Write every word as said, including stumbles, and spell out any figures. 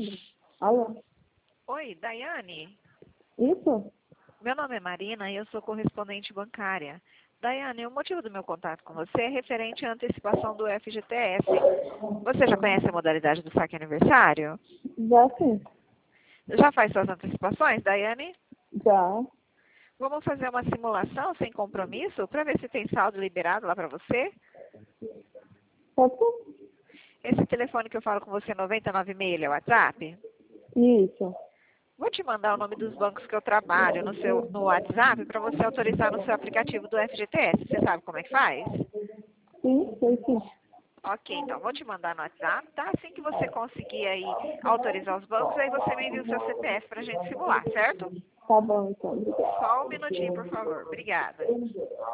Alô? Oi, Daiane. Isso? Meu nome é Marina e eu sou correspondente bancária. Daiane, o motivo do meu contato com você é referente à antecipação do F G T S. Você já conhece a modalidade do saque aniversário? Já sim. Já faz suas antecipações, Daiane? Já. Vamos fazer uma simulação sem compromisso para ver se tem saldo liberado lá para você? Pode ser? Esse telefone que eu falo com você, noventa e nove seis, ele é o WhatsApp? Isso. Vou te mandar o nome dos bancos que eu trabalho no seu no WhatsApp para você autorizar no seu aplicativo do F G T S. Você sabe como é que faz? Sim, sei sim. Ok, então vou te mandar no WhatsApp, tá? Assim que você conseguir aí autorizar os bancos, aí você me envia o seu C P F para a gente simular, certo? Tá bom, então. Obrigada. Só um minutinho, por favor. Obrigada.